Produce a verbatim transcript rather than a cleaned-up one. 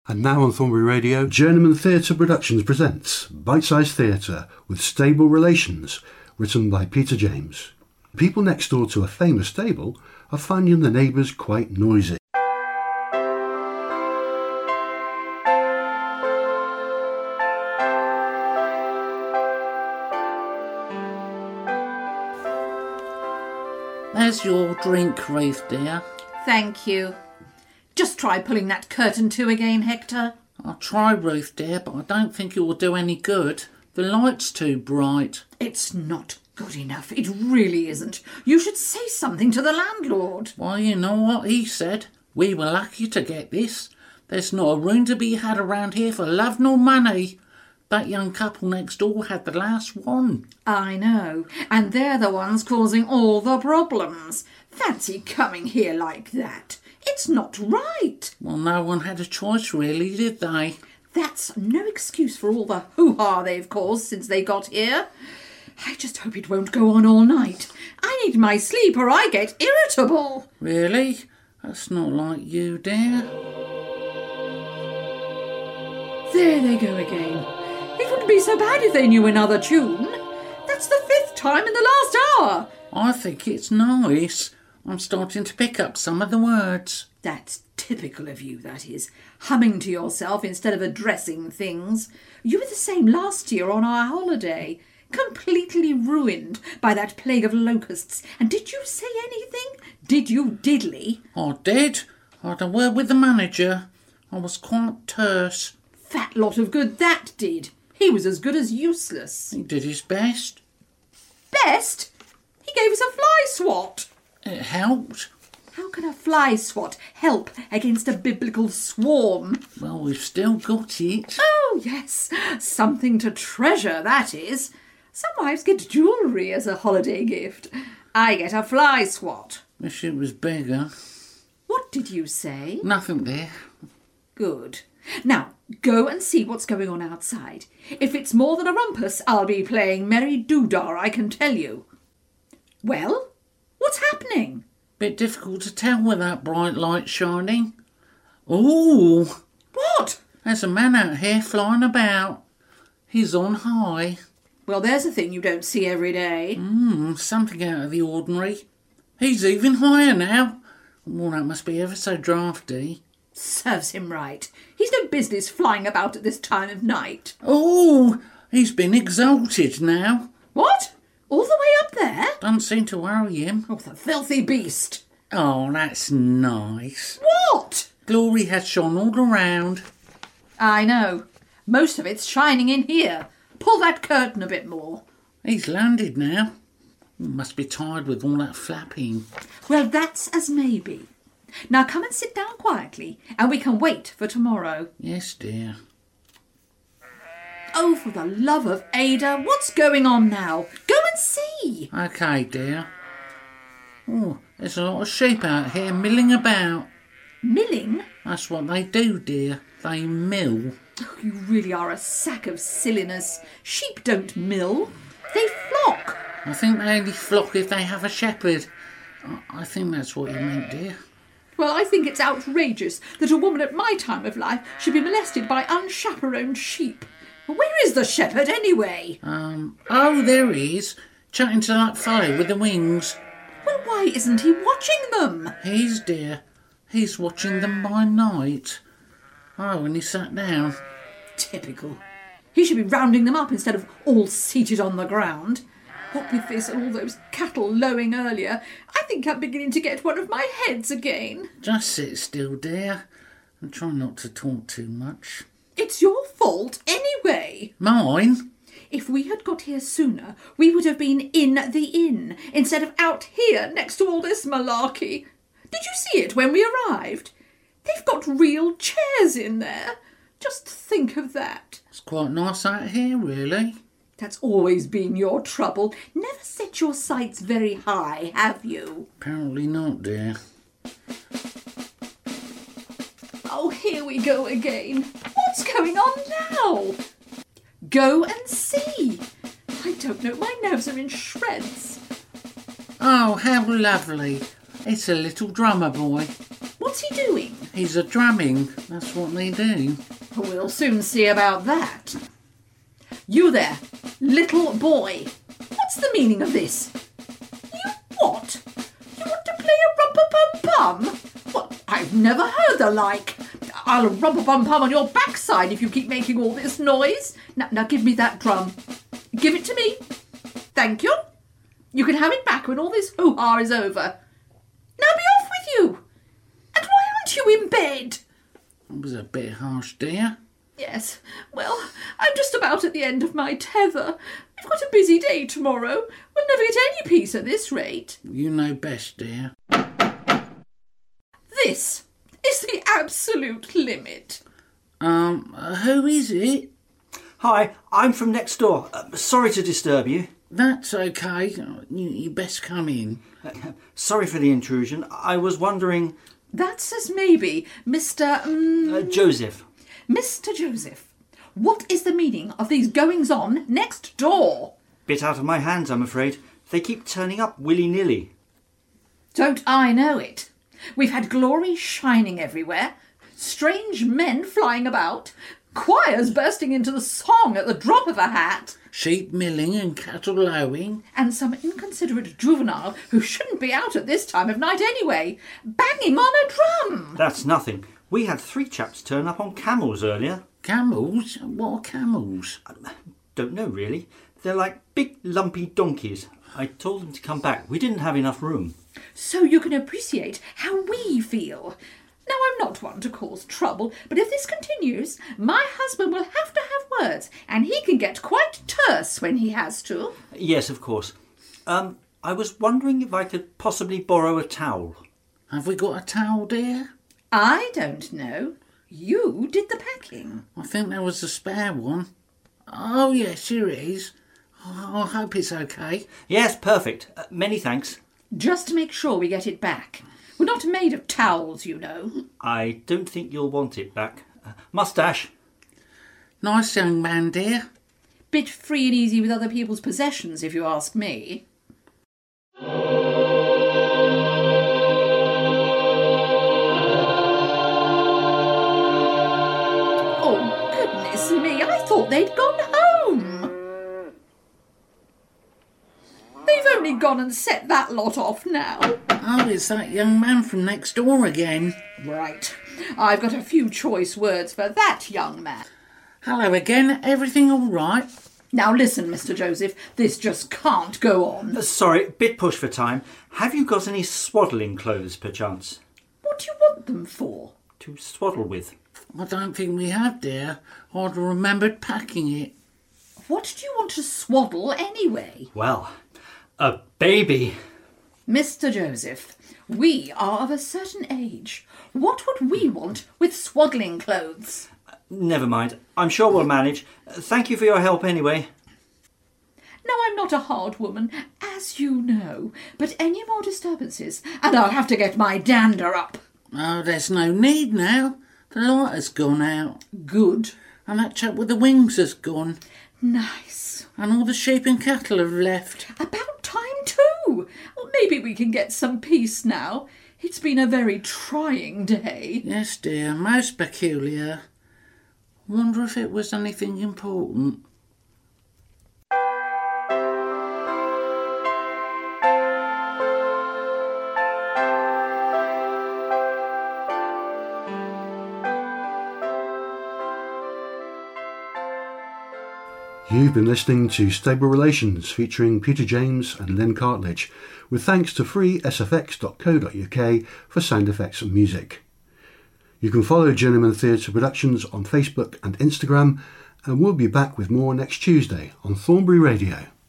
And now on Thornbury Radio, Journeyman Theatre Productions presents Bite-Sized Theatre with Stable Relations, written by Peter James. People next door to a famous stable are finding the neighbours quite noisy. There's your drink, Ruth, dear. Thank you. Just try pulling that curtain to again, Hector. I'll try, Ruth, dear, but I don't think it will do any good. The light's too bright. It's not good enough. It really isn't. You should say something to the landlord. Why, you know what he said? We were lucky to get this. There's not a room to be had around here for love nor money. That young couple next door had the last one. I know, and they're the ones causing all the problems. Fancy coming here like that. It's not right. Well, no one had a choice, really, did they? That's no excuse for all the hoo-ha they've caused since they got here. I just hope it won't go on all night. I need my sleep or I get irritable. Really? That's not like you, dear. There they go again. It wouldn't be so bad if they knew another tune. That's the fifth time in the last hour. I think it's nice. I'm starting to pick up some of the words. That's typical of you, that is. Humming to yourself instead of addressing things. You were the same last year on our holiday. Completely ruined by that plague of locusts. And did you say anything? Did you diddly? I did. I had a word with the manager. I was quite terse. Fat lot of good that did. He was as good as useless. He did his best. Best? He gave us a fly swat. It helped. How can a fly swat help against a biblical swarm? Well, we've still got it. Oh, yes. Something to treasure, that is. Some wives get jewellery as a holiday gift. I get a fly swat. Wish it was bigger. What did you say? Nothing there. Good. Now, go and see what's going on outside. If it's more than a rumpus, I'll be playing Merry Doodah, I can tell you. Well? What's happening? Bit difficult to tell with that bright light shining. Ooh! What? There's a man out here flying about. He's on high. Well, there's a thing you don't see every day. Mmm, something out of the ordinary. He's even higher now. Well, that must be ever so drafty. Serves him right. He's no business flying about at this time of night. Oh! He's been exalted now. What? All the way up there? Doesn't seem to worry him. Oh, the filthy beast. Oh, that's nice. What? Glory has shone all around. I know. Most of it's shining in here. Pull that curtain a bit more. He's landed now. Must be tired with all that flapping. Well, that's as maybe. Now come and sit down quietly, and we can wait for tomorrow. Yes, dear. Oh, for the love of Ada, what's going on now? Go and see. OK, dear. Oh, there's a lot of sheep out here milling about. Milling? That's what they do, dear. They mill. Oh, you really are a sack of silliness. Sheep don't mill. They flock. I think they only flock if they have a shepherd. I think that's what you meant, dear. Well, I think it's outrageous that a woman at my time of life should be molested by unchaperoned sheep. Where is the shepherd, anyway? Um, oh, there he is, chatting to that fellow with the wings. Well, why isn't he watching them? He's, dear. He's watching them by night. Oh, and he sat down. Typical. He should be rounding them up instead of all seated on the ground. What with this and all those cattle lowing earlier, I think I'm beginning to get one of my heads again. Just sit still, dear, and try not to talk too much. It's your fault anyway. Mine? If we had got here sooner, we would have been in the inn, instead of out here next to all this malarkey. Did you see it when we arrived? They've got real chairs in there. Just think of that. It's quite nice out here, really. That's always been your trouble. Never set your sights very high, have you? Apparently not, dear. Oh, here we go again. What's going on now? Go and see. I don't know, my nerves are in shreds. Oh, how lovely. It's a little drummer boy. What's he doing? He's a drumming. That's what they do. We'll soon see about that. You there, little boy. What's the meaning of this? You what? You want to play a rumpa-pum-pum? What? I've never heard the like. I'll rumpa-pum-pum on your backside if you keep making all this noise. Now, now give me that drum. Give it to me. Thank you. You can have it back when all this hoo-ha is over. Now be off with you. And why aren't you in bed? That was a bit harsh, dear. Yes, well, I'm just about at the end of my tether. I've got a busy day tomorrow. We'll never get any peace at this rate. You know best, dear. This is the absolute limit. Um, uh, who is it? Hi, I'm from next door. Uh, sorry to disturb you. That's okay. You, you best come in. Uh, sorry for the intrusion. I was wondering... That says maybe, Mister Um, Uh, Joseph. Mister Joseph, what is the meaning of these goings-on next door? Bit out of my hands, I'm afraid. They keep turning up willy-nilly. Don't I know it? We've had glory shining everywhere, strange men flying about, choirs bursting into the song at the drop of a hat, Sheep milling and cattle lowing. and some inconsiderate juvenile who shouldn't be out at this time of night anyway, banging on a drum. That's nothing. We had three chaps turn up on camels earlier. Camels? What are camels? Don't know, really. They're like big, lumpy donkeys. I told them to come back. We didn't have enough room. So you can appreciate how we feel. Now, I'm not one to cause trouble, but if this continues, my husband will have to have words, and he can get quite terse when he has to. Yes, of course. Um, I was wondering if I could possibly borrow a towel. Have we got a towel, dear? I don't know. You did the packing. I think there was a spare one. Oh, yes, here it is. Oh, I hope it's okay. Yes, perfect. Uh, many thanks. Just to make sure we get it back. We're not made of towels, you know. I don't think you'll want it back. Uh, mustache. Nice young man, dear. Bit free and easy with other people's possessions, if you ask me. Oh, goodness me, I thought they'd gone home. They've only gone and set that lot off now. Oh, it's that young man from next door again. Right. I've got a few choice words for that young man. Hello again. Everything all right? Now listen, Mister Joseph, this just can't go on. Uh, sorry, bit push for time. Have you got any swaddling clothes, perchance? What do you want them for? To swaddle with? I don't think we have, dear. I'd remembered packing it. What do you want to swaddle anyway? Well, a baby. Mister Joseph, we are of a certain age. What would we want with swaddling clothes? Never mind. I'm sure we'll manage. Uh, thank you for your help anyway. Now, I'm not a hard woman, as you know, but any more disturbances, and I'll have to get my dander up. Oh, there's no need now. The light has gone out. Good. And that chap with the wings has gone. Nice. And all the sheep and cattle have left. About time too. Well, maybe we can get some peace now. It's been a very trying day. Yes, dear, most peculiar. Wonder if it was anything important. You've been listening to Stable Relations featuring Peter James and Lynn Cartledge, with thanks to free s f x dot co dot u k for sound effects and music. You can follow Journeyman Theatre Productions on Facebook and Instagram, and we'll be back with more next Tuesday on Thornbury Radio.